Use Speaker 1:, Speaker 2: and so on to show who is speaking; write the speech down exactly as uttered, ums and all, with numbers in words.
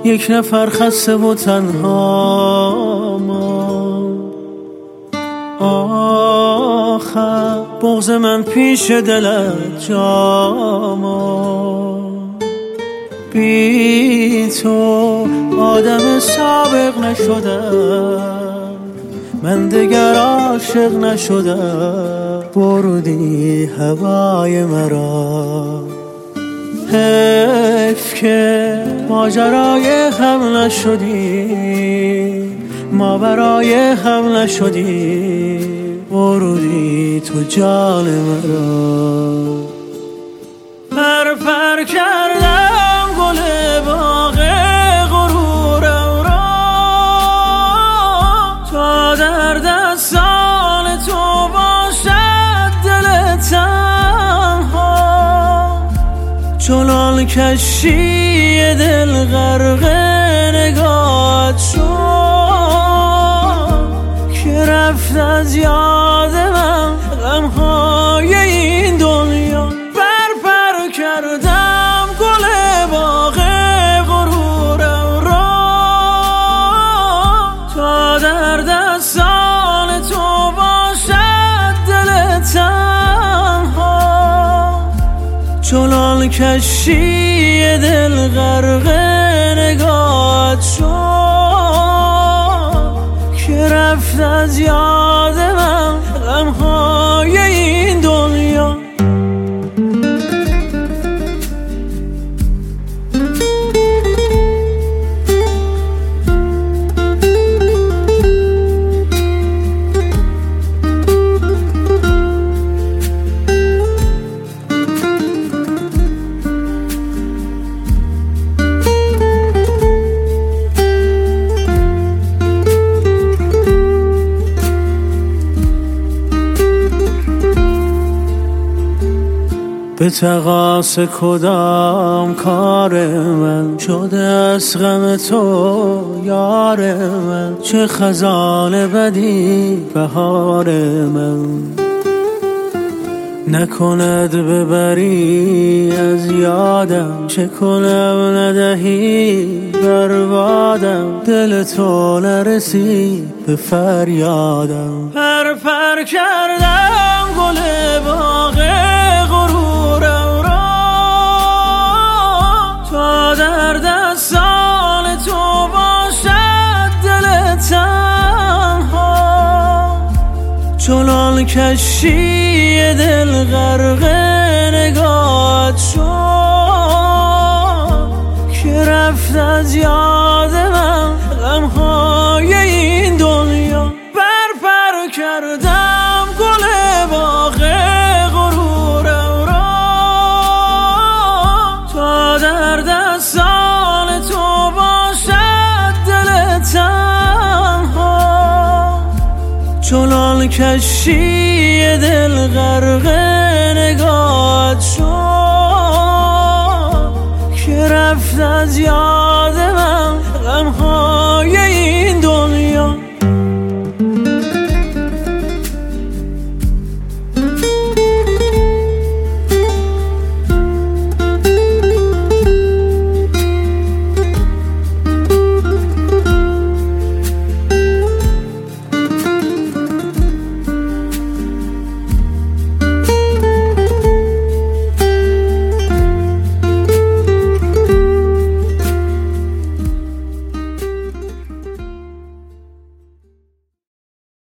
Speaker 1: یک نفر خسته و تنها ما. آخر بغض من پیش دلت جاما، بی تو آدم سابق نشدم، من دگر عاشق نشدم. بردی هوای مرا، حیف که ماجرای هم نشدی، ما برای هم نشدی. بردی تو جان مرا. پر پر کردم گل باغ غرورم را، تا در دستان تو باشد دل تنها. چنان کشتی دل غرق نگاهت شد که رفت از یاد من غمهای این دنیا. پر پر کردم گل باغ غرورم را، تا در دستان تو باشد دل تنها. چنان کشتی دل غرق نگاهت شد که رفت از یاد من غمهای این دنیا. به تقاص کدام کار من شده از غم تو یار من؟ چه خزان بدی بهار من، نکند ببری از یادم. چه کنم ندهی بربادم، دل تو نرسی به فریادم. پر پر کردم گل باغ غرورم را، تا در دستان تو باشد دل تنها. چنان کشتی دل غرق نگاهت شد که رفت از یاد من غمهای این دنیا. پر پر کردم گل باغ غرورم را، تا در دستان تو باشد دل تنها. چنان کشتی دل غرق نگاهت شد که رفت از یاد